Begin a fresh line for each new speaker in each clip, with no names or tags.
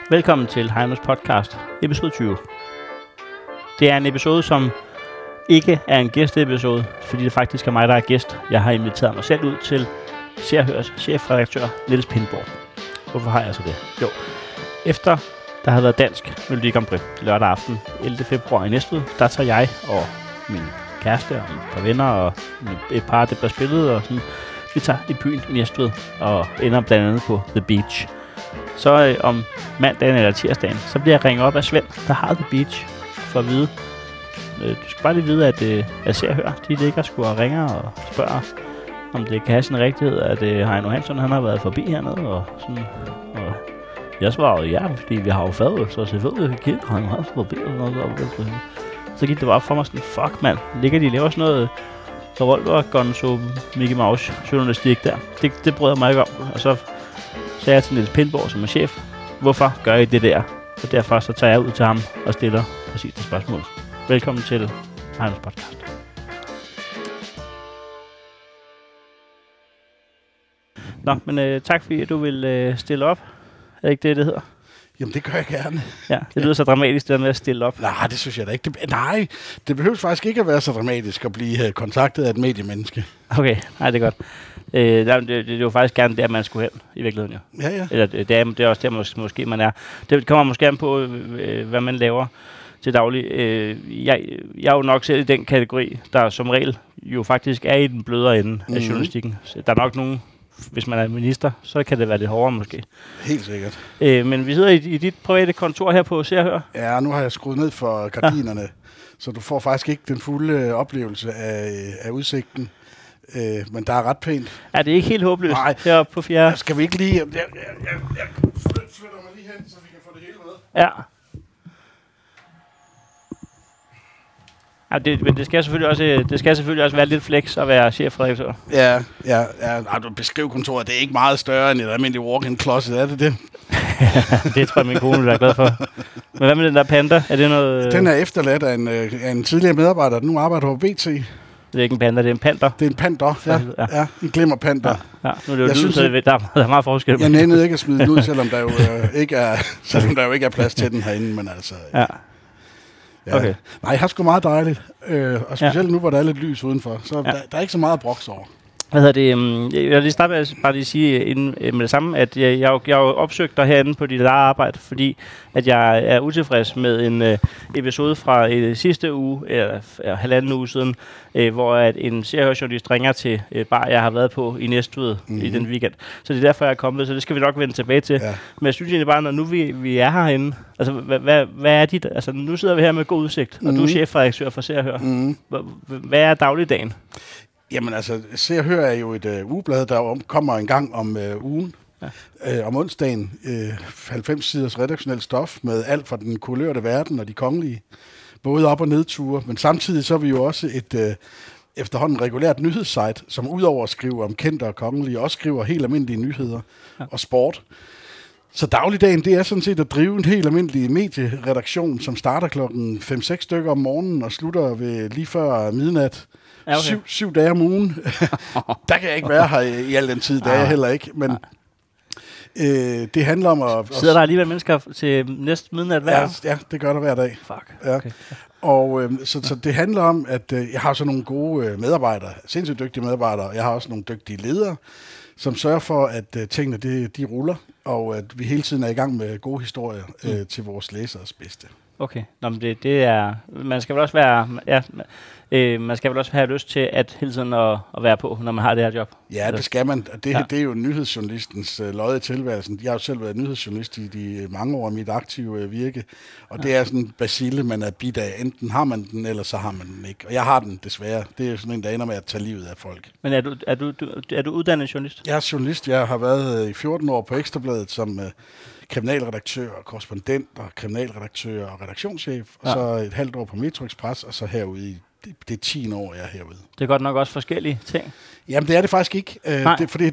Velkommen til Heinos podcast, episode 20. Det er en episode, som ikke er en gæsteepisode, fordi det faktisk er mig, der er gæst. Jeg har inviteret mig selv ud til Se og Hørs chefredaktør, Niels Pindborg. Hvorfor har jeg så det? Jo, efter der havde været dansk Melodi Grand Prix lørdag aften, 11. februar i Næstved, der tager jeg og min kæreste og et par venner og et par, der bliver spillet, og sådan, vi tager i byen i Næstved og ender blandt andet på The Beach. Så om mandagen eller tirsdagen, så bliver jeg ringet op af Svend, der har The Beach, for at vide. Du skal bare lige vide, at Se og Hør, de ligger sgu og ringer og spørger, om det kan have sin rigtighed, at Heino Hansen, han har været forbi hernede, og sådan. Og jeg svarede ja, fordi vi har jo fadet, så selvfølgelig kan kigge, han har forbi og noget. Så gik det bare op for mig sådan, fuck mand, ligger de og laver sådan noget revolver, gonzo, Mickey Mouse journalistik der. Det brød jeg mig ikke om, og så sagde jeg til Niels Pindborg, som er chef, hvorfor gør I det der? Og derfor så tager jeg ud til ham og stiller præcis det spørgsmål. Velkommen til Heinos podcast. Nå, men tak fordi du vil stille op. Er det ikke det hedder?
Jamen, det gør jeg gerne.
Ja, det lyder så dramatisk, det der med at stille op.
Nej, det synes jeg da ikke. Det behøver faktisk ikke at være så dramatisk at blive kontaktet af et mediemenneske.
Okay, nej, det er godt. Det er jo faktisk gerne der, man skulle hen, i virkeligheden jo.
Ja.
Eller det er også der, måske man er. Det kommer måske an på, hvad man laver til daglig. Jeg er jo nok selv i den kategori, der som regel jo faktisk er i den blødere ende af journalistikken. Så der er nok nogen, hvis man er minister, så kan det være lidt hårdere måske.
Helt sikkert.
Men vi sidder i dit private kontor her på Se og Hør.
Ja, nu har jeg skruet ned for gardinerne, så du får faktisk ikke den fulde oplevelse af udsigten. Men der er ret pænt.
Ja, det er ikke helt håbløst.
Nej.
Heroppe på fjerde.
Skal vi ikke lige... Jeg flytter mig lige hen, så vi kan få det hele med.
Ja. Ja, men det skal selvfølgelig også være lidt flex at være chefredaktør.
Ja. Du beskriver kontoret, det er ikke meget større end et almindeligt walk-in closet, er det det?
Det tror jeg, min kone vil være glad for. Men hvad med den der panda? Er det noget...
Den er efterladt af en tidligere medarbejder, der nu arbejder på BT.
Det er ikke en panda, det er en panter.
Det er en panter, ja. En glimmerpanter.
Ja, nu er det jo lyd, så der er meget forskel.
Jeg nænede ikke at smide den ud, selvom der jo ikke er plads til den herinde, men altså...
Ja. Okay.
Nej, jeg har sgu meget dejligt. Og specielt nu, hvor der er lidt lys udenfor. Så der er ikke så meget broks over.
Hvad hedder det? Jeg vil lige starte med at bare lige sige med det samme, at jeg har opsøgt dig herinde på dit eget arbejde, fordi at jeg er utilfreds med en episode fra sidste uge, eller halvanden uge siden, hvor at en Se og Hør-journalist ringer til bar, jeg har været på i Næstved i den weekend. Så det er derfor, jeg er kommet, så det skal vi nok vende tilbage til. Ja. Men jeg synes egentlig bare, når nu vi er herinde, altså hvad er dit? Altså nu sidder vi her med god udsigt, og du er chefredaktør for Se og Hør. Hvad er dagligdagen?
Jamen altså, Se og Hør er jo et ugeblad, der kommer en gang om ugen. Ja. Om onsdagen. 90 siders redaktionelt stof med alt fra den kulørte verden og de kongelige. Både op- og nedture. Men samtidig så er vi jo også et efterhånden regulært nyhedssite, som udover at skrive om kendte og kongelige, også skriver helt almindelige nyheder og sport. Så dagligdagen, det er sådan set at drive en helt almindelig medieredaktion, som starter klokken 5-6 stykker om morgenen og slutter ved lige før midnat. Ja, okay. 7 dage om ugen. Der kan jeg ikke være her i al den tid, der er jeg heller ikke. Men det handler om at...
Sidder der alligevel mennesker til næste midnat hver?
Ja, det gør der hver dag.
Fuck.
Ja. Okay. Og så det handler om, at jeg har så nogle gode medarbejdere, sindssygt dygtige medarbejdere, og jeg har også nogle dygtige ledere, som sørger for, at tingene de ruller, og at vi hele tiden er i gang med gode historier til vores læseres bedste.
Okay, nå, men det er... Man skal vel også være... Ja, man skal vel også have lyst til at hele tiden at være på, når man har det her job.
Ja, det skal man. Det er jo nyhedsjournalistens lod i tilværelsen. Jeg har jo selv været nyhedsjournalist i de mange år af mit aktive virke, og det er sådan en bacille, man er bidt af. Enten har man den, eller så har man den ikke. Og jeg har den desværre. Det er jo sådan en, der ender med at tage livet af folk.
Men er du uddannet journalist?
Jeg er journalist. Jeg har været i 14 år på Ekstrabladet som kriminalredaktør, korrespondent og kriminalredaktør og redaktionschef. Og så et halvt år på Metro Express, og så herude i det 10 år, jeg er herude.
Det er godt nok også forskellige ting.
Jamen, det er det faktisk ikke. Fordi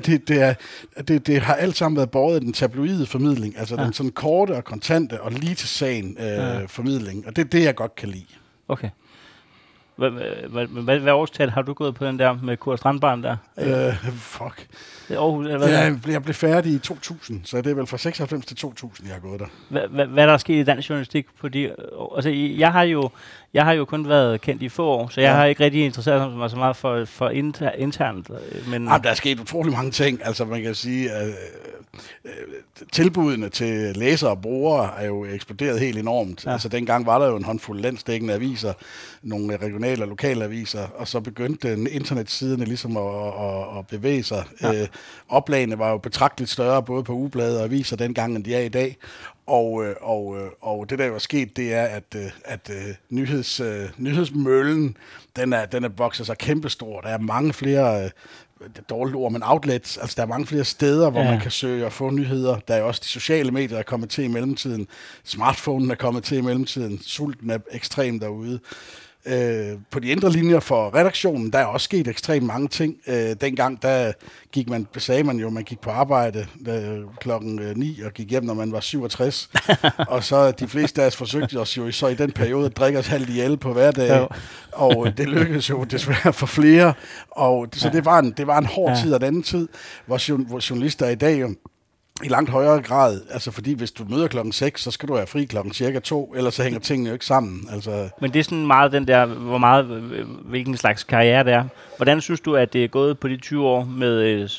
det har alt sammen været båret af den tabloide formidling. Altså den sådan korte og kontante og lige til sagen formidling. Og det er det, jeg godt kan lide.
Okay. Hvad årstal har du gået på den der med Kurt Strandbarn der?
Fuck.
Det er Aarhus, eller hvad?
Jeg blev færdig i 2000, så det er vel fra 96 til 2000, jeg har gået der.
Hvad der er sket i dansk journalistik på de... Altså, jeg har jo kun været kendt i få år, så jeg har ikke rigtig interesseret mig så meget for internt. Men
Jamen, der er sket utrolig mange ting. Altså, man kan sige, at tilbudene til læsere og brugere er jo eksploderet helt enormt. Ja. Altså, dengang var der jo en håndfuld landsdækkende aviser, nogle regionale og lokale aviser, og så begyndte internetsiderne ligesom at bevæge sig. Ja. Oplagene var jo betragteligt større, både på ugeblade og aviser dengang, end de er i dag. Og det, der jo er sket, det er, at nyhedsmøllen, den er vokset sig kæmpestor. Der er mange flere, dårligt ord, men outlets, altså der er mange flere steder, hvor man kan søge og få nyheder. Der er jo også de sociale medier, der er kommet til i mellemtiden. Smartphonen er kommet til i mellemtiden. Sulten er ekstrem derude. På de indre linjer for redaktionen, der er også sket ekstremt mange ting. Dengang, der sagde man jo, man gik på arbejde klokken 9 og gik hjem, når man var 67. Og så de fleste af os forsøgte os jo så i den periode at drikke os halvt ihjel på hverdag. Og det lykkedes jo desværre for flere. Og så det var en hård tid og en anden tid, hvor journalister i dag jo i langt højere grad, altså fordi hvis du møder klokken 6, så skal du have fri klokken cirka 2, ellers så hænger tingene jo ikke sammen. Altså.
Men det er sådan meget den der, hvilken slags karriere det er. Hvordan synes du, at det er gået på de 20 år med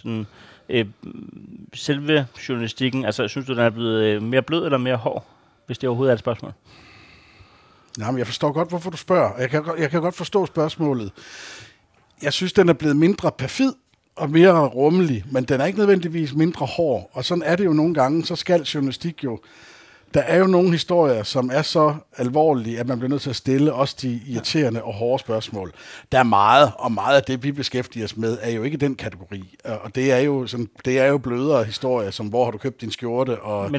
selve journalistikken? Altså synes du, den er blevet mere blød eller mere hård, hvis det overhovedet er et spørgsmål?
Jamen, jeg forstår godt, hvorfor du spørger. Jeg kan godt forstå spørgsmålet. Jeg synes, den er blevet mindre perfid og mere rummelig, men den er ikke nødvendigvis mindre hård. Og sådan er det jo nogle gange, så skal journalistik jo... Der er jo nogle historier, som er så alvorlige, at man bliver nødt til at stille også de irriterende og hårde spørgsmål. Der er meget, og meget af det, vi beskæftiger os med, er jo ikke den kategori. Og det er jo blødere historier, som hvor har du købt din skjorte? Og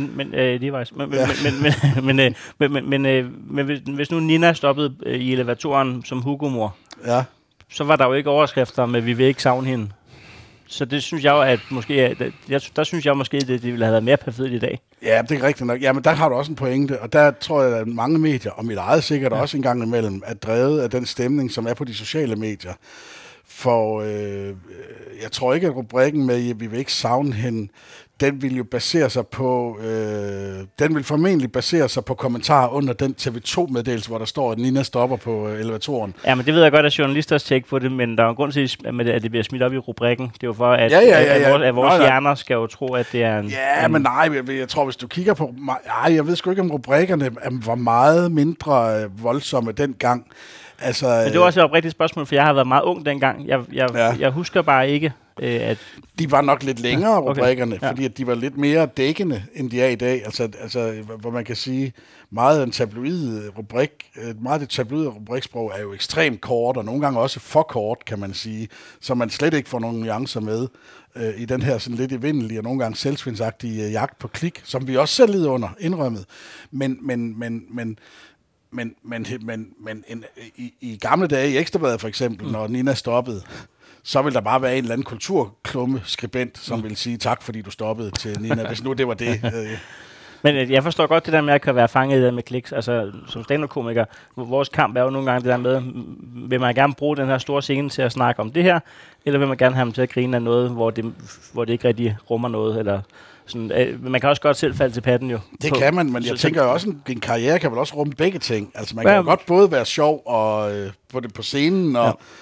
Men hvis nu Nina stoppede i elevatoren som Hugo-mor, så var der jo ikke overskrifter med, vi vil ikke savne hende. Så det synes jeg jo, at måske, der synes jeg måske, at det ville have været mere perfidt i dag. Ja, det
er rigtigt nok. Ja, men der har du også en pointe, og der tror jeg, at mange medier, og mit eget sikkert også en gang imellem, er drevet af den stemning, som er på de sociale medier. For jeg tror ikke, at rubrikken med, vi vil ikke savne hende, den vil jo basere sig på, den vil formentlig basere sig på kommentarer under den TV2-meddelelse, hvor der står, at Nina stopper på elevatoren.
Ja, men det ved jeg godt, at journalister tjekker på det, men der er en grund til, at det bliver smidt op i rubrikken. Det er jo for, at vores hjerner skal jo tro, at det er en...
Ja, men nej, jeg tror, hvis du kigger på... jeg ved sgu ikke, om rubrikkerne var meget mindre voldsomme dengang. Altså,
men det var også et oprigtigt spørgsmål, for jeg har været meget ung dengang. Jeg husker bare ikke, at...
De var nok lidt længere, rubrikkerne, fordi at de var lidt mere dækkende, end de er i dag. Altså hvor man kan sige, meget af det tabloide rubriksprog er jo ekstremt kort, og nogle gange også for kort, kan man sige, så man slet ikke får nogle nuancer med i den her sådan lidt evindelige og nogle gange selvsvindsagtige jagt på klik, som vi også selv lider under, indrømmet. Men i gamle dage i Ekstrabladet for eksempel, når Nina stoppede, så vil der bare være en eller anden kulturklumme-skribent, som vil sige tak, fordi du stoppede til Nina, hvis nu det var det.
Men jeg forstår godt det der med at kan være fanget i det med kliks. Altså, som stand-up-komiker, vores kamp er jo nogle gange det der med, vil man gerne bruge den her store scene til at snakke om det her, eller vil man gerne have dem til at grine af noget, hvor det ikke rigtig rummer noget, eller... Sådan, man kan også godt selv falde til patten jo.
Det kan man, men jeg tænker jo også, en karriere kan vel også rumme begge ting. Altså man kan jo godt både være sjov og på scenen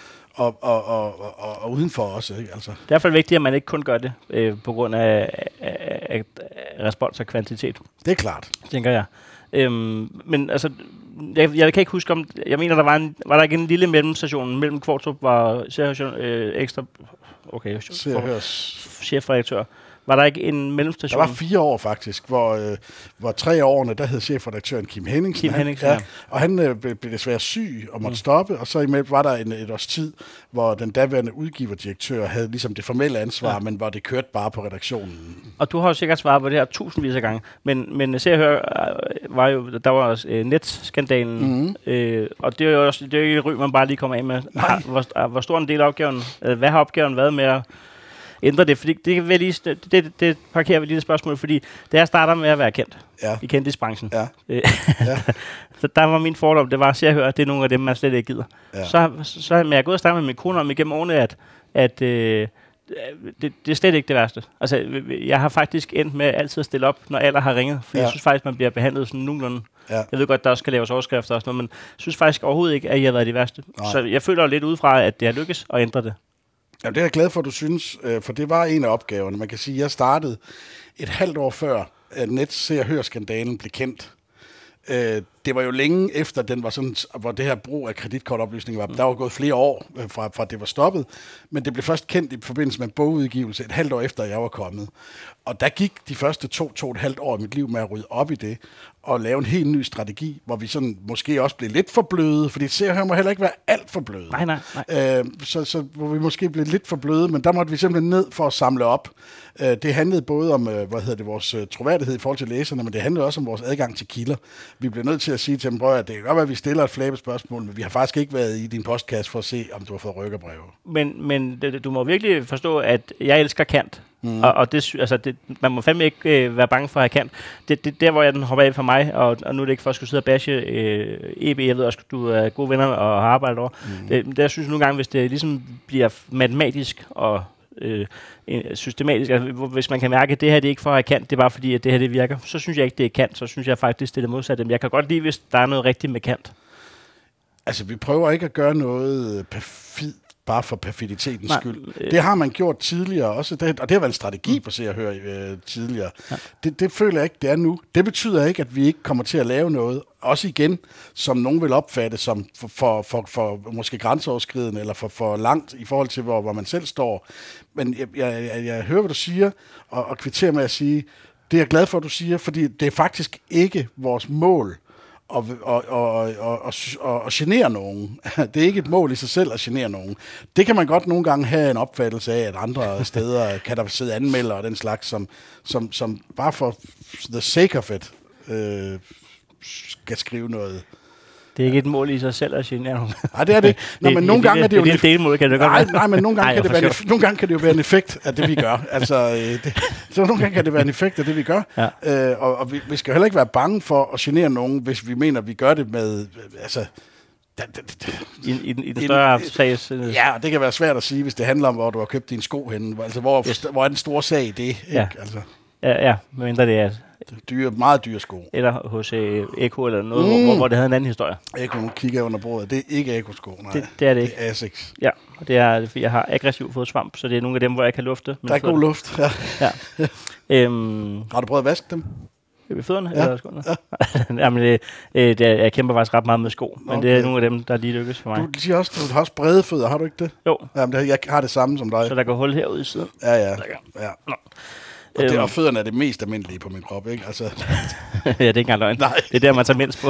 og udenfor også. Ikke? Altså.
Det er i hvert fald vigtigt, at man ikke kun gør det på grund af respons og kvantitet.
Det er klart.
Tænker jeg. Men altså, jeg kan ikke huske om... Jeg mener, var der ikke en lille mellemstation mellem Kvartrup og ekstra... Okay, chefredaktør. Var der ikke en mellemstation?
Der var 4 år faktisk, hvor 3 årene, der hed chefredaktøren Kim Henningsen. Og han blev desværre syg og måtte stoppe, og så imellem var der et års tid, hvor den daværende udgiverdirektør havde ligesom det formelle ansvar, men hvor det kørte bare på redaktionen.
Og du har jo sikkert svaret på det her tusindvis af gange, men Se og Hør var jo, der var også netskandalen, og det er jo også det er jo ry, man bare lige kommer af med. Hvor stor en del af opgaven, hvad har opgaven været med ændre det, fordi det kan vi lige, det parkerer vi lige det spørgsmål, fordi det jeg starter med at være kendt i kendtisbranchen. Ja. Så der var min fordom, det var at se og høre, at det er nogle af dem, man slet ikke gider. Ja. Så men jeg er gået og snakket med min kone om igennem årene, at det er slet ikke det værste. Altså, jeg har faktisk endt med altid at stille op, når alle har ringet, for jeg synes faktisk, man bliver behandlet sådan nogenlunde. Ja. Jeg ved godt, der også skal laves overskrifter og sådan noget, men jeg synes faktisk overhovedet ikke, at jeg har været de værste. Nej. Så jeg føler lidt udefra, at det har lykkes at ændre det.
Ja, det er jeg glad for, at du synes, for det var en af opgaverne. Man kan sige, at jeg startede et halvt år før, at Net-Se-og-Hør-skandalen blev kendt. Det var jo længe efter, den var sådan, hvor det her brug af kreditkortoplysninger var. Der var gået flere år fra det var stoppet, men det blev først kendt i forbindelse med en bogudgivelse et halvt år efter, jeg var kommet. Og der gik de første 2,5 år af mit liv med at rydde op i det, og lave en helt ny strategi, hvor vi sådan måske også blev lidt for bløde, fordi Se og Hør må heller ikke være alt for bløde.
Nej.
Så hvor vi måske blev lidt for bløde, men der måtte vi simpelthen ned for at samle op. Det handlede både om, vores troværdighed i forhold til læserne, men det handlede også om vores adgang til kilder. Vi blev nødt til at sige til dem, at det kan godt være, at vi stiller et flabespørgsmål, men vi har faktisk ikke været i din postkasse for at se, om du har fået rykkerbreve.
Men du må virkelig forstå, at jeg elsker Kant. Og man må fandme ikke være bange for at have Kant. Det der, hvor jeg den hopper af for mig, og nu er det ikke for at skulle sidde og bashe EB, jeg ved også, at du er gode venner og har arbejdet over. Der synes jeg nogle gange, hvis det ligesom bliver matematisk og systematisk, altså, hvis man kan mærke, at det her det er ikke for at have Kant, det er bare fordi, at det her det virker, så synes jeg ikke, det er Kant, så synes jeg faktisk, det er det modsatte. Men jeg kan godt lide, hvis der er noget rigtigt med Kant. Altså,
vi prøver ikke at gøre noget perfid, bare for perfiditetens skyld. Det har man gjort tidligere også, og det har været en strategi på Se og Hør tidligere. Ja. Det føler jeg ikke, det er nu. Det betyder ikke, at vi ikke kommer til at lave noget, også igen, som nogen vil opfatte som for måske grænseoverskridende, eller for langt i forhold til, hvor man selv står. Men jeg hører, hvad du siger, og kvitterer med at sige, det er jeg glad for, at du siger, fordi det er faktisk ikke vores mål og genere nogen. Det er ikke et mål i sig selv at genere nogen. Det kan man godt nogle gange have en opfattelse af, at andre steder kan der sidde anmeldere og den slags, som bare for the sake of it skal skrive noget.
Det er ikke et mål i sig selv at genere nogen.
Nej, det er det ikke. Nå, men nogle gange er det jo
et delmål, kan det godt være.
Nej, men nogle gange kan det jo være en effekt af det, vi gør. Altså, så nogle gange kan det være en effekt af det, vi gør. Ja. Og vi skal heller ikke være bange for at genere nogen, hvis vi mener, at vi gør det med... Altså,
i den større sags...
Ja, det kan være svært at sige, hvis det handler om, hvor du har købt din sko henne. Altså, hvor er den store sag i det? Ikke?
Ja.
Altså.
Ja, mindre det er...
Meget dyre sko.
Eller hos Eko eller noget, hvor det havde en anden historie.
Eko, nu kigger jeg under bordet. Det er ikke Eko-sko, nej.
Det er det ikke.
Det er Asics.
Ja, og det er, fordi jeg har aggressiv fodsvamp, så det er nogle af dem, hvor jeg kan lufte.
Der er god luft, ja. Har du prøvet at vaske dem?
Ved fødderne? Ja. Eller skoene? Ja. Jamen, jeg kæmper faktisk ret meget med sko, men det er nogle af dem, der lige lykkes for mig.
Du siger også, du har også brede fødder, har du ikke det?
Jo.
Jamen, jeg har det samme som dig.
Så der går hul herude i siden?
Ja. Nå. Og fødderne er det mest almindelige på min krop, ikke? Altså.
Ja, det er ikke engang løgn.
Nej.
Det er der, man tager mindst på.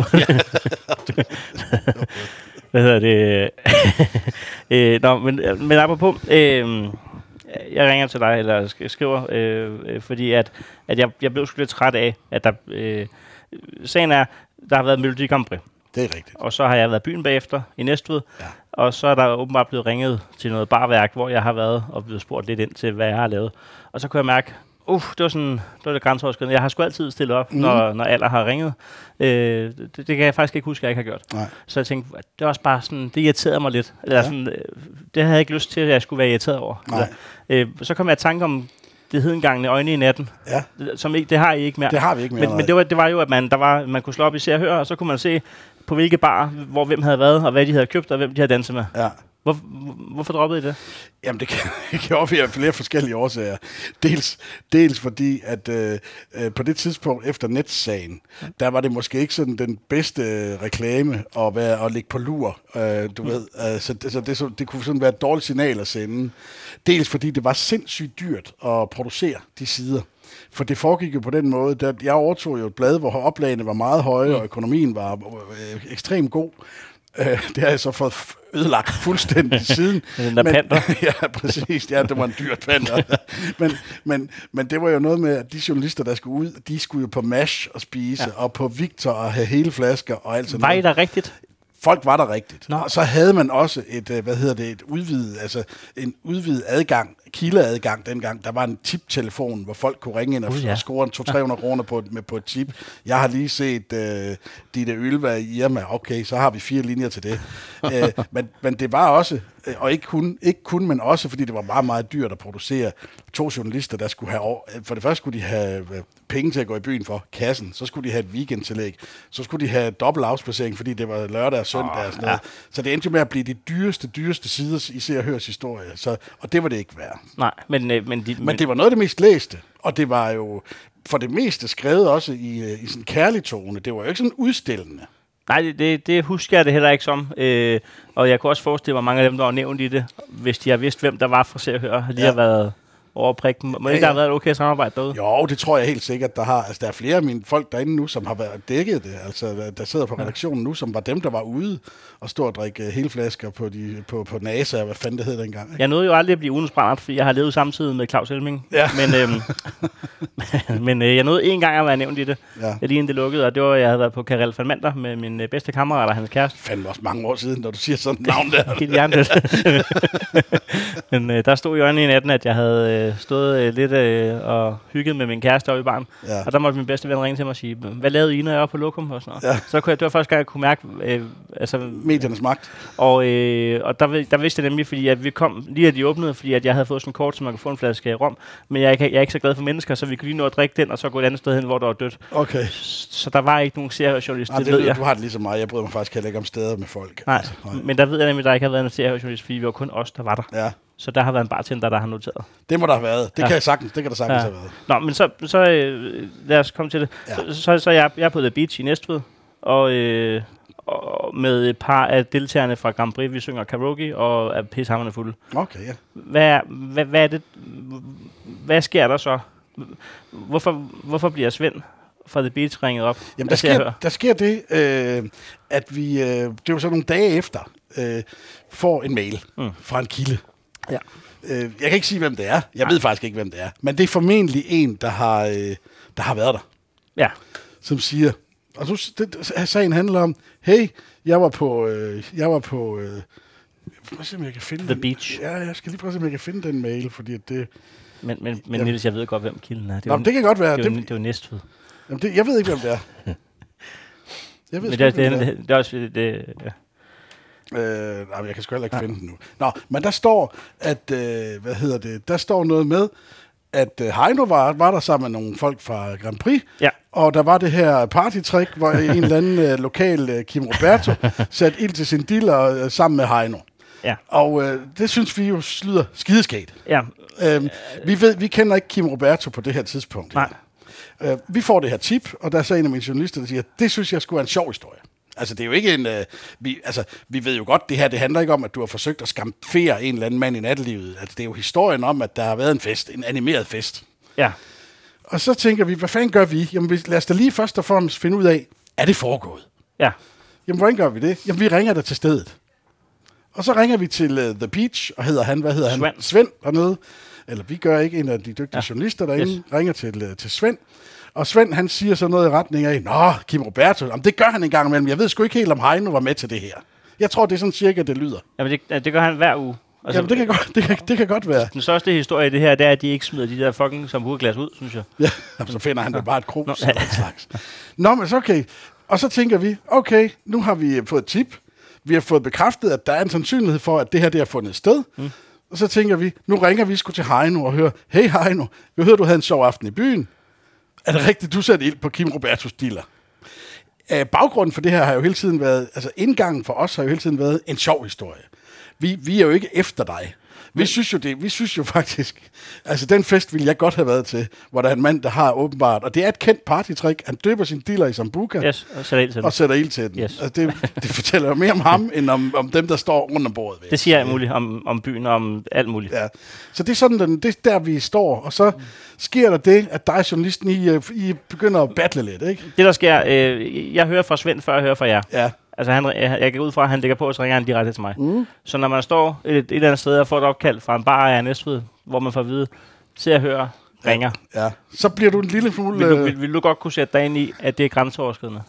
Hvad hedder det? Men apropos, jeg ringer til dig, eller skriver, fordi at jeg blev sgu lidt træt af, at der... sagen er, der har været Melodi Grand Prix.
Det er rigtigt. Og
så har jeg været i byen bagefter i Næstved, og så er der åbenbart blevet ringet til noget barværk, hvor jeg har været og blevet spurgt lidt ind til, hvad jeg har lavet. Og så kunne jeg mærke, det var det grænseoverskridende. Jeg har sgu altid stillet op, når alle har ringet. Det kan jeg faktisk ikke huske, at jeg ikke har gjort. Nej. Så jeg tænkte, det var også bare sådan, det irriterede mig lidt. Eller sådan, det havde jeg ikke lyst til, at jeg skulle være irriteret over. Så kom jeg i tanke om det hedengangende Øjne i natten. Ja. Som ikke, det har I ikke mere.
Det har vi ikke mere.
Men det var jo, at man kunne slå op i Se og Hør, og så kunne man se på hvilke bar, hvor hvem havde været, og hvad de havde købt, og hvem de havde danset med. Ja. Hvorfor droppede I det?
Jamen, det gjorde vi af flere forskellige årsager. Dels fordi, at på det tidspunkt efter Net-sagen, der var det måske ikke sådan den bedste reklame at ligge på lur, du ved. Så det kunne sådan være et dårligt signal at sende. Dels fordi det var sindssygt dyrt at producere de sider. For det foregik jo på den måde, at jeg overtog jo et blad, hvor oplagene var meget høje, og økonomien var ekstremt god. Det har jeg så fået ødelagt fuldstændig siden.
Den der panter.
Ja, præcis. Ja, det var en dyrt panter. men det var jo noget med, at de journalister, der skulle ud, de skulle jo på MASH og spise, og på Victor og have hele flasker og alt sådan noget.
Var I der rigtigt?
Folk var der rigtigt. Nå. Og så havde man også en udvidet adgang kildeadgang dengang. Der var en tip-telefon, hvor folk kunne ringe ind og score en 200-300 kroner på et tip. Jeg har lige set Ditte Ylva i Irma. Okay, så har vi 4 linjer til det. Men det var også, og ikke kun, men også, fordi det var meget, meget dyrt at producere 2 journalister, der skulle have... For det første skulle de have penge til at gå i byen for kassen. Så skulle de have et weekendtillæg. Så skulle de have dobbelt afspacering, fordi det var lørdag og søndag og sådan noget. Så det endte jo med at blive de dyreste sider i Se og Hørs historie. Og det var det ikke værd.
Nej, men
det var noget af det mest læste. Og det var jo for det meste skrevet også i sådan en kærlig tone. Det var jo ikke sådan udstillende.
Nej, det husker jeg det heller ikke som. Og jeg kunne også forestille mig, mange af dem, der var nævnt i det, hvis de har vidst, hvem der var fra Se og Hør, har de har været overprikken. Må ikke der have været et okay samarbejde derude?
Jo, det tror jeg helt sikkert, der har. Altså, der er flere af mine folk derinde nu, som har været dækket det. Altså, der sidder på redaktionen nu, som var dem, der var ude og stod og drikke hele flasker på NASA, hvad fanden det hed dengang. Ikke?
Jeg nåede jo aldrig at blive ugens brændert, fordi jeg har levet samtidig med Claus Elming.
Ja.
Men jeg nåede en gang at være nævnt i det. Ja. Lige inden det lukkede, og det var, jeg havde været på Karel van Mander med min bedste kammerat og hans kæreste.
Fandme også mange år siden, når du siger sådan et navn der.
Helt hjernedødt. Men der stod jo i natten, at jeg havde stået lidt og hygget med min kæreste oppe i baren. Ja. Og der måtte min bedste ven ringe til mig og sige, hvad lavede I, når jeg var på lokum? Og sådan noget. Ja. Så det var første gang, jeg kunne mærke...
mediernes magt.
Og der vidste jeg nemlig, fordi at vi kom lige at de åbnede, fordi at jeg havde fået sådan en kort, så man kunne få en flaske rom. Men jeg er ikke så glad for mennesker, så vi kunne lige nå at drikke den, og så gå et andet sted hen, hvor der var dødt.
Okay.
Så der var ikke nogen seriejournalist, det ved jeg.
Du har det ligesom mig. Jeg bryder mig faktisk heller ikke om steder med folk.
Nej, altså, men der ved jeg nemlig, at der ikke har været en seriejournalist, fordi vi var kun os, der var der.
Ja.
Så der har været en bartender, der har noteret.
Det må der have været. Det kan der sagtens have været.
Nå, men så lad os komme til det. Ja. Så jeg er på The Beach i Næstved, og med et par af deltagerne fra Grand Prix, vi synger karaoke og er pissehamrende fulde.
Okay, ja.
Hvad er det? Hvad sker der så? Hvorfor bliver Svend fra The Beach ringet op?
Jamen, der sker det, at vi, det er jo så nogle dage efter, får en mail fra en kilde.
Ja.
Jeg kan ikke sige, hvem det er. Jeg ved faktisk ikke, hvem det er. Men det er formentlig en, der har været der.
Ja.
Som siger, og sagen handler om, hey, jeg var på prøv at se, om jeg kan finde
The Beach.
Ja, jeg skal lige prøve at se, om jeg kan finde den mail, fordi det...
Men Niels, jeg ved godt, hvem kilden er.
Det kan godt være.
Det er jo Næstved.
Jamen jeg ved ikke, hvem det er. Jeg ved ikke, hvem det er.
Det er også... Det, ja.
Nej, jeg kan sgu heller ikke finde den nu. Nå, men der står, at... Der står noget med, at Heino var der sammen med nogle folk fra Grand Prix, og der var det her partytrick, hvor en eller anden lokal Kim Roberto satte ild til sin diller sammen med Heino.
Ja.
Og det synes vi jo lyder skideskægt.
Ja.
Vi kender ikke Kim Roberto på det her tidspunkt.
Nej.
Vi får det her tip, og der er så en af mine journalister, der siger, det synes jeg skulle være en sjov historie. Altså, det er jo ikke en... vi ved jo godt, det her, det handler ikke om, at du har forsøgt at skamfere en eller anden mand i nattelivet. Altså, det er jo historien om, at der har været en fest, en animeret fest.
Ja.
Og så tænker vi, hvad fanden gør vi? Jamen, lad os da lige først og fremmest finde ud af, er det foregået?
Ja.
Jamen, hvordan gør vi det? Jamen, vi ringer der til stedet. Og så ringer vi til The Beach, og hvad hedder han? Svend dernede. Eller vi gør ikke, en af de dygtige journalister derinde, ringer til Svend. Og Svend, han siger så noget i retning af, nå, Kim Roberto, det gør han en gang imellem. Jeg ved sgu ikke helt, om Heino var med til det her. Jeg tror, det er sådan cirka, det lyder.
Jamen, det gør han hver uge.
Altså, jamen, det kan godt være.
Den største historie i det her, det er, at de ikke smider de der fucking samburglas ud, synes jeg.
Ja, så finder han da bare et krus eller en slags. Nå, men så okay. Og så tænker vi, okay, nu har vi fået et tip. Vi har fået bekræftet, at der er en sandsynlighed for, at det her det har fundet sted. Og så tænker vi, nu ringer vi sgu til Heino og hører, hey Heino, jeg hørte, du havde en sjov aften i byen. Er det rigtigt, du satte ild på Kim Robertos diller? Baggrunden for det her har jo hele tiden været, altså indgangen for os har jo hele tiden været en sjov historie. Vi er jo ikke efter dig. Vi synes jo faktisk, altså den fest ville jeg godt have været til, hvor der er en mand, der har åbenbart, og det er et kendt partytrick, han døber sin diller i sambuca, og sætter ild til den. Yes. Altså det fortæller jo mere om ham, end om dem, der står rundt om bordet.
Det siger alt muligt om byen og om alt muligt.
Ja. Så det er sådan, det er der, vi står, og så sker der det, at dig journalisten, I begynder at battle lidt, ikke?
Det der sker, jeg hører fra Svend, før jeg hører fra jer.
Ja.
Altså, jeg går ud fra, at han lægger på, og så ringer han direkte til mig. Så når man står et eller andet sted og får et opkald fra en bar i Næstved, hvor man får at vide, se og høre, ringer.
Ja. Så bliver du en lille smule...
Vil du godt kunne sætte dig ind i, at det er grænseoverskridende?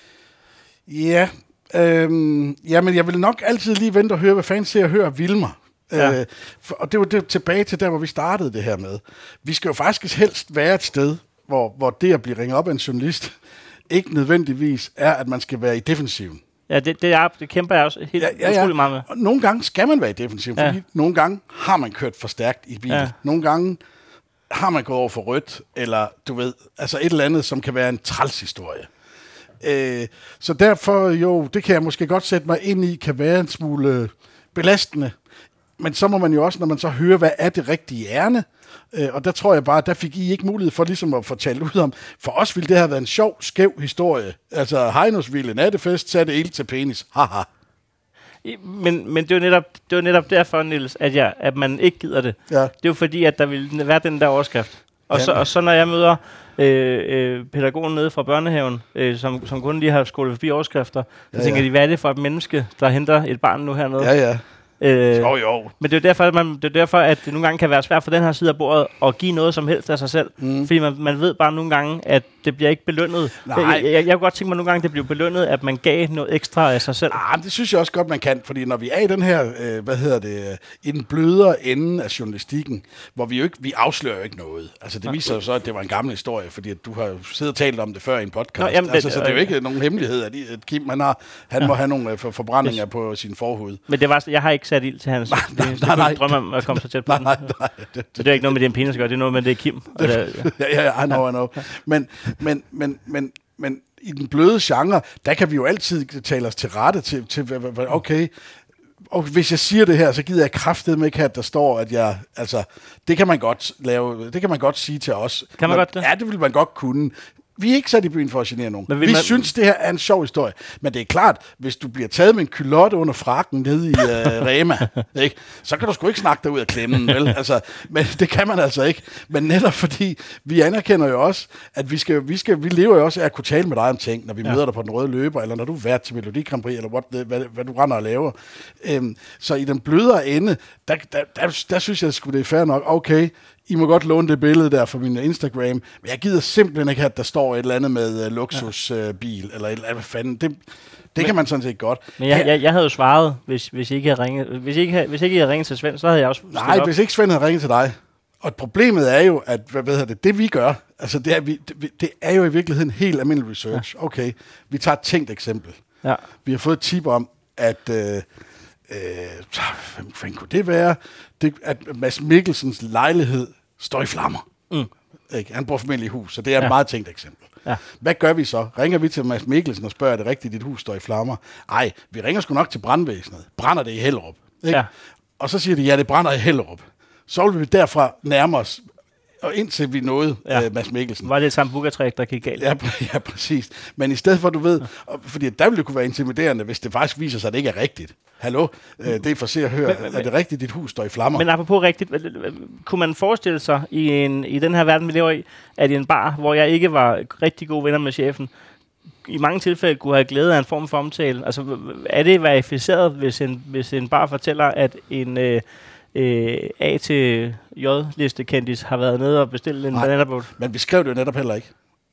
Ja. Jamen, jeg vil nok altid lige vente og høre, hvad fanden ser og hører vil mig.
Ja.
Og det var det tilbage til der, hvor vi startede det her med. Vi skal jo faktisk helst være et sted, hvor det at blive ringet op af en journalist, ikke nødvendigvis er, at man skal være i defensiven.
Ja, det kæmper jeg også helt utrolig meget med.
Og nogle gange skal man være i defensiven, fordi nogle gange har man kørt for stærkt i bil. Ja. Nogle gange har man gået over for rødt, eller du ved, altså et eller andet, som kan være en træls historie. Så derfor, jo, det kan jeg måske godt sætte mig ind i, kan være en smule belastende. Men så må man jo også, når man så hører, hvad er det rigtige ærne, og der tror jeg bare, der fik I ikke mulighed for ligesom at fortælle ud om. For os ville det have været en sjov, skæv historie. Altså, Heinos ville nattefest, satte ild til penis. Haha.
Men det er jo netop derfor, Niels, at man ikke gider det. Ja. Det er jo fordi, at der vil være den der overskrift. Og så når jeg møder pædagogen nede fra børnehaven, som kun lige har skolet forbi overskrifter, så tænker de, hvad er det for et menneske, der henter et barn nu hernede?
Ja.
Jo. Men det er derfor, at det nogle gange kan være svært for den her side af bordet at give noget som helst af sig selv. Fordi man ved bare nogle gange, at det bliver ikke belønnet. Jeg kunne godt tænke mig nogle gange, at det bliver belønnet, at man gav noget ekstra af sig selv.
Det synes jeg også godt, man kan. Fordi når vi er i den her, i den blødere ende af journalistikken, hvor vi afslører jo ikke noget. Altså det viser jo så, at det var en gammel historie, fordi at du har siddet og talt om det før i en podcast. Så det er jo ikke nogen hemmelighed, at Kim han må have nogle forbrændinger på sin forhud.
Men det var, jeg har ikke sat ild til hans. Nej. Drømmer om at komme så tæt på den.
Nej.
Det er ikke noget med det, en penis gør, det er noget med det, Kim.
I know. Men i den bløde genre, der kan vi jo altid tale os til rette til okay, og hvis jeg siger det her, så gider jeg kraftedeme ikke, at der står, at jeg, altså, det kan man godt lave, det kan man godt sige til os.
Kan man godt det?
Ja, det vil man godt kunne. Vi er ikke sat i byen for at genere nogen. Vi synes, det her er en sjov historie. Men det er klart, hvis du bliver taget med en kylotte under frakken nede i Rema, ikke? Så kan du sgu ikke snakke dig ud af klemmen, vel? Altså, men det kan man altså ikke. Men netop fordi, vi anerkender jo også, at vi lever jo også af at kunne tale med dig om ting, når vi møder dig på den røde løber, eller når du er vært til Melodi Grand Prix, eller hvad du render og laver. Så i den blødere ende, der synes jeg sgu, det er fair nok. Okay, I må godt låne det billede der fra min Instagram, men jeg gider simpelthen ikke, at der står et eller andet med luksusbil, eller et eller andet fanden. Det kan man sådan set godt.
Men jeg havde jo svaret, hvis I ikke havde ringet. Hvis I ikke havde ringet til Svend, så havde jeg også...
Nej, hvis ikke Svend havde ringet til dig. Og problemet er jo, at det vi gør, altså det er jo i virkeligheden helt almindelig research. Ja. Okay, vi tager et tænkt eksempel. Ja. Vi har fået et tip om, at... hvad kunne det være? At Mads Mikkelsens lejlighed står i flammer. Ikke? Han bor formentlig i hus, så det er et meget tænkt eksempel. Ja. Hvad gør vi så? Ringer vi til Mads Mikkelsen og spørger, er det rigtigt, dit hus står i flammer? Ej, vi ringer sgu nok til brandvæsenet. Brænder det i Hellerup? Ikke? Ja. Og så siger de, ja, det brænder i Hellerup. Så vil vi derfra nærme os, og indtil vi nåede Mads Mikkelsen.
Var det et sambuca-træk, der gik galt?
Ja, præcis. Men i stedet for, du ved, fordi der ville det kunne være intimiderende, hvis det faktisk viser sig, at det ikke er rigtigt. Hallo, det er for se at høre, er det rigtigt, dit hus står i flammer?
Men apropos rigtigt, kunne man forestille sig i den her verden, vi lever i, at i en bar, hvor jeg ikke var rigtig gode venner med chefen, i mange tilfælde kunne have glæde af en form for omtale? Altså, er det verificeret, hvis en bar fortæller, at en... A til J-liste kendis har været nede og bestilt en bananabåd?
Men vi skrev det jo netop heller ikke.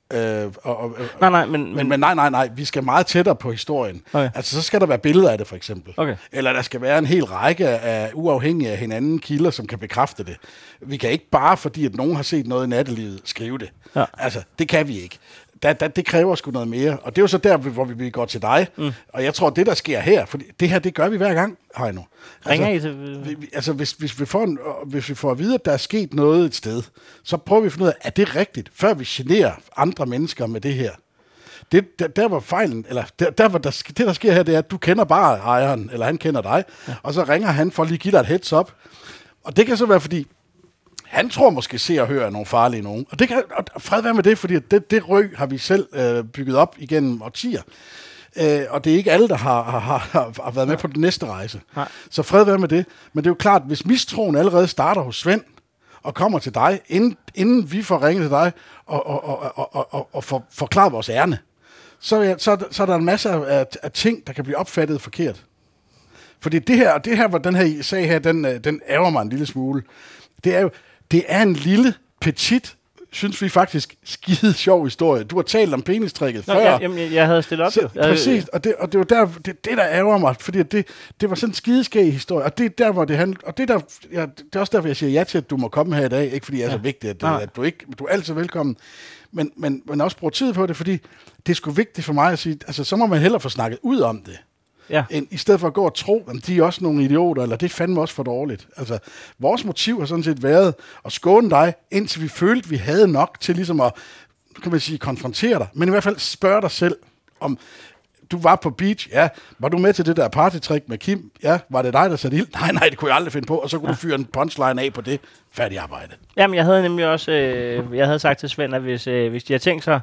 Nej, vi skal meget tættere på historien. Okay. Altså, så skal der være billeder af det, for eksempel. Okay. Eller der skal være en hel række af uafhængige af hinanden kilder, som kan bekræfte det. Vi kan ikke bare, fordi at nogen har set noget i nattelivet, skrive det. Ja. Altså, det kan vi ikke. Det kræver sgu noget mere. Og det er jo så der, hvor vi går til dig. Og jeg tror, det der sker her, for det her, det gør vi hver gang, Heino.
Ringer I til...
Hvis vi får at vide, at der er sket noget et sted, så prøver vi at finde ud af, er det rigtigt, før vi generer andre mennesker med det her. Der var fejlen, eller det der sker her, det er, at du kender bare ejeren, eller han kender dig, og så ringer han for at lige give dig et heads up. Og det kan så være, fordi han tror måske se og høre nogle farlige nogen. Og det kan fred være med det, fordi det røg har vi selv bygget op igennem årtier. Og det er ikke alle, der har været med på den næste rejse. Nej. Så fred være med det. Men det er jo klart, hvis mistroen allerede starter hos Svend, og kommer til dig, inden vi får ringet til dig, og får forklaret vores ærne, så er der en masse af ting, der kan blive opfattet forkert. Fordi det her, hvor den her sag her, den ærger mig en lille smule. Det er en lille, petit synes vi faktisk skide sjov historie. Du har talt om penistrikket før.
Jamen, jeg havde stillet op
så,
jo.
Præcis, og det var der, det der ærger mig, fordi det var sådan en skideskæg historie, og det er der, hvor det handler, og det er også derfor, jeg siger ja til, at du må komme her i dag, ikke fordi jeg er så vigtig, at du er altid velkommen, men også bruge tid på det, fordi det er sgu vigtigt for mig at sige, altså så må man hellere få snakket ud om det. Ja. I stedet for at gå og tro, at de er også nogle idioter, eller det er fandme også for dårligt. Altså, vores motiv har sådan set været at skåne dig, indtil vi følte, vi havde nok til ligesom at, kan man sige, konfrontere dig. Men i hvert fald spørge dig selv, om du var på beach, ja, var du med til det der partytrick med Kim? Ja, var det dig, der satte ild? Nej, det kunne jeg aldrig finde på, og så kunne du fyre en punchline af på det. Færdig arbejde. Jamen,
jeg havde nemlig også, jeg havde sagt til Svend, at hvis de har tænkt sig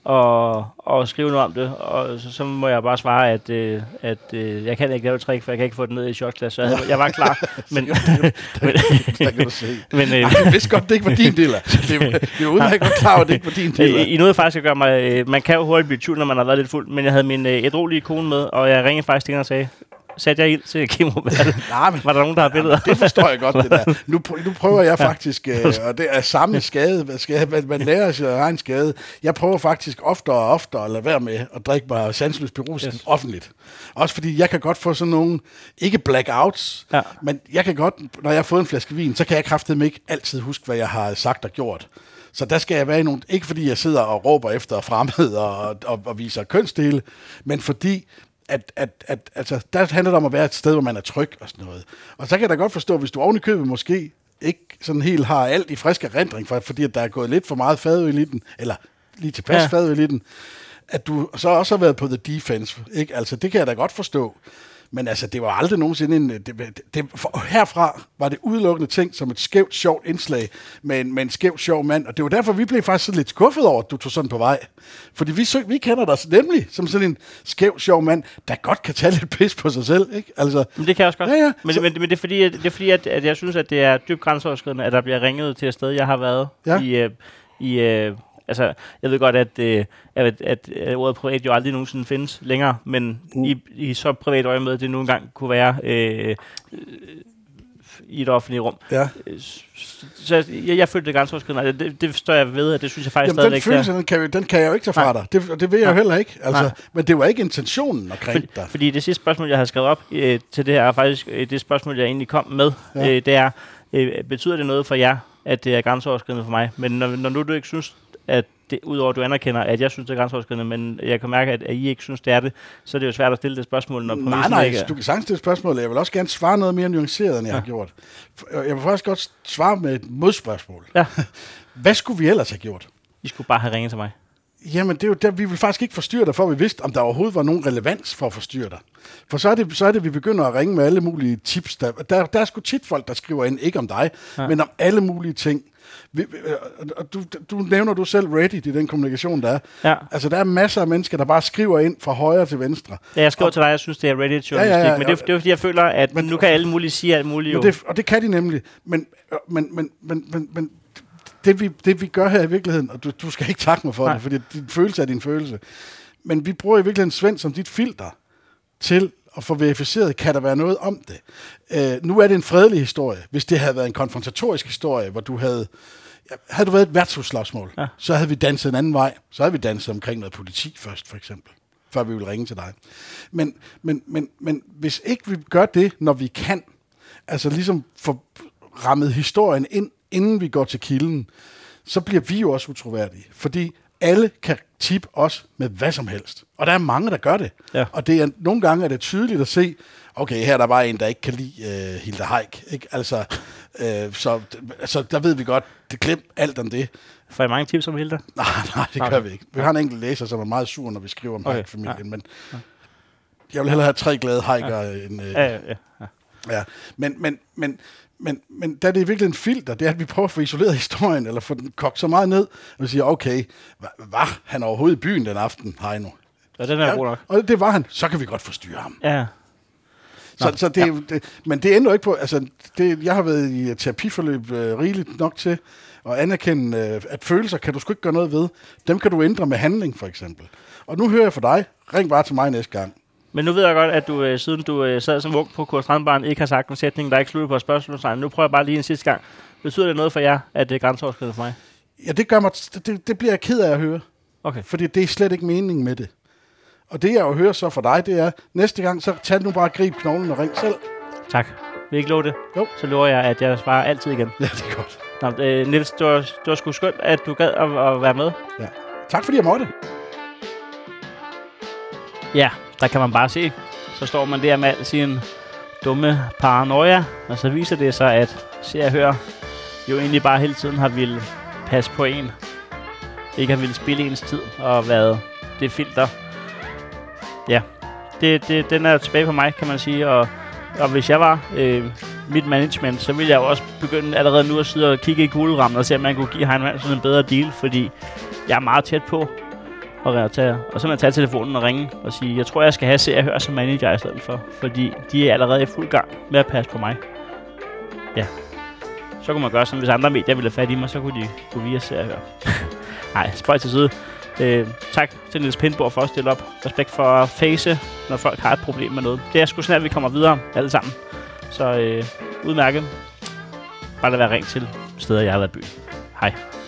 og skrive noget om det, og så må jeg bare svare, at jeg kan ikke lave et trick, for jeg kan ikke få det ned i shotglas, så jeg var klar. Men
der kan du se. Jeg vidste godt, det ikke var din del. Det er uden at jeg godt klar, at det ikke var din del.
I nåede faktisk at gøre mig, man kan jo hurtigt blive tvivl, når man har været lidt fuld, men jeg havde min ædruelige kone med, og jeg ringede faktisk til hende og sagde, satte jeg ild til Kim Roberto? Var der nogen, der har billeder?
Det forstår jeg godt, det der. Nu prøver jeg faktisk, og det er samme skade, man lærer sig egen skade. Jeg prøver faktisk oftere og oftere at lade være med at drikke mig sanseløs berusning offentligt. Også fordi jeg kan godt få sådan nogle, ikke blackouts, men jeg kan godt, når jeg har fået en flaske vin, så kan jeg kraftedeme ikke altid huske, hvad jeg har sagt og gjort. Så der skal jeg være i nogle, ikke fordi jeg sidder og råber efter fremmed og viser kønsdele, men fordi altså, der handler det om at være et sted, hvor man er tryg og sådan noget. Og så kan jeg da godt forstå, hvis du oven i købet måske ikke sådan helt har alt i frisk erindring, fordi at der er gået lidt for meget fadøl i den, eller lige tilpas fadøl i den, at du så også har været på the defense, ikke? Altså, det kan jeg da godt forstå. Men altså, det var aldrig nogensinde herfra var det udelukkende tænkt som et skævt, sjovt indslag med en skævt, sjov mand. Og det var derfor, vi blev faktisk sådan lidt skuffet over, at du tog sådan på vej. Fordi vi kender dig nemlig som sådan en skæv, sjov mand, der godt kan tage lidt pis på sig selv, ikke? Altså,
men det kan jeg også godt.
Ja.
Men det er fordi, at jeg synes, at det er dybt grænseoverskridende, at der bliver ringet til et sted, jeg har været i altså, jeg ved godt, at ordet privat jo aldrig nogensinde findes længere, men i så privat øje med, det nu engang kunne være i et offentligt rum. Ja. Så jeg følte det grænseoverskridende. Det står jeg ved, at det synes jeg faktisk stadigvæk.
Den følelse, den kan jeg jo ikke tage fra dig. Det ved jeg jo heller ikke. Altså, men det var ikke intentionen at krænke dig.
Fordi det sidste spørgsmål, jeg har skrevet op til det her, er faktisk det spørgsmål, jeg egentlig kom med. Det er, betyder det noget for jer, at det er grænseoverskridende for mig? Men når nu du ikke synes, at det, udover at du anerkender, at jeg synes, det er grænseoverskridende, men jeg kan mærke, at I ikke synes, det er det, så er det jo svært at stille det spørgsmål, når
Nej, ikke du kan sagtens stille spørgsmål. Jeg vil også gerne svare noget mere nuanceret, end jeg har gjort. Jeg vil faktisk godt svare med et modspørgsmål. Ja. Hvad skulle vi ellers have gjort?
I skulle bare have ringet til mig.
Jamen, det er jo der, vi vil faktisk ikke forstyrre dig, for vi vidste, om der overhovedet var nogen relevans for at forstyrre dig. For så er det vi begynder at ringe med alle mulige tips. Der er sgu tit folk, der skriver ind, ikke om dig, men om alle mulige ting. Du nævner du selv Reddit i den kommunikation, der er. Ja. Altså, der er masser af mennesker, der bare skriver ind fra højre til venstre. Ja,
jeg skriver til dig, jeg synes, det er Reddit-journalistik, men det er fordi, jeg føler, at nu kan alle mulige sige alt muligt.
Og det kan de nemlig. Men det vi gør her i virkeligheden, og du skal ikke takke mig for det, fordi din følelse er din følelse. Men vi bruger i virkeligheden Svend som dit filter til at få verificeret, kan der være noget om det. Nu er det en fredelig historie. Hvis det havde været en konfrontatorisk historie, hvor du havde du været et værtshusslagsmål, så havde vi danset en anden vej. Så havde vi danset omkring noget politi først, for eksempel, før vi ville ringe til dig. Men hvis ikke vi gør det, når vi kan, altså ligesom få rammet historien ind, inden vi går til kilden, så bliver vi jo også utroværdige. Fordi alle kan tippe os med hvad som helst. Og der er mange, der gør det. Ja. Og nogle gange er det tydeligt at se, okay, her er der bare en, der ikke kan lide Hilda Haik. Ikke? Altså, så der ved vi godt, det glem alt om det.
Får I mange tips om Hilda?
Nej, det gør vi ikke. Vi har en enkelt læser, som er meget sur, når vi skriver om Haik-familien. Men jeg vil hellere have 3 glade Haik'ere end... Ja. Men da det er virkelig en filter, det er, at vi prøver at få isoleret historien, eller få den kogt så meget ned, og vi siger, okay, var han overhovedet i byen den aften, Heino?
Ja, den er god nok.
Og det var han. Så kan vi godt forstyrre ham. Ja. Men det ændrer ikke på, altså, jeg har været i terapiforløb rigeligt nok til at anerkende, at følelser kan du sgu ikke gøre noget ved. Dem kan du ændre med handling, for eksempel. Og nu hører jeg fra dig, ring bare til mig næste gang.
Men nu ved jeg godt, at du, siden du sad som ung på Kurt Strandbaren, ikke har sagt en sætning, der ikke slutter på spørgsmålstegn. Nu prøver jeg bare lige en sidste gang. Betyder det noget for jer, at det er grænseoverskridende for mig?
Ja, det gør mig, det bliver jeg ked af at høre.
Okay.
Fordi det er slet ikke meningen med det. Og det jeg jo hører så fra dig, det er, næste gang, så tag nu bare grib knoglen og ring selv.
Tak. Vil I ikke love det?
Jo.
Så lover jeg, at jeg svarer altid igen.
Ja, det er godt.
Nå, Niels, det var sgu skønt, at du gad at være med.
Ja. Tak fordi jeg måtte.
Ja, der kan man bare se. Så står man der med al sin dumme paranoia, og så viser det sig, at Se og Hør jo egentlig bare hele tiden har ville passe på en. Ikke har ville spille ens tid og været det filter. Ja, den er tilbage på mig, kan man sige. Og hvis jeg var mit management, så ville jeg jo også begynde allerede nu at sidde og kigge i kuglerammen og se, om man kunne give Heinemann sådan en bedre deal, fordi jeg er meget tæt på og så man tage telefonen og ringe og sige, jeg tror, jeg skal have Se og Hør som manager i stedet for, fordi de er allerede i fuld gang med at passe på mig. Ja. Så kunne man gøre sådan, hvis andre medier ville have fat i mig, så kunne de gå via Se og Hør. Nej, spøj til side. Tak til Niels Pindborg for at stille op. Respekt for at face, når folk har et problem med noget. Det er sgu snart, vi kommer videre alle sammen. Så udmærket. Bare lad være ring til steder, jeg har været i byen. Hej.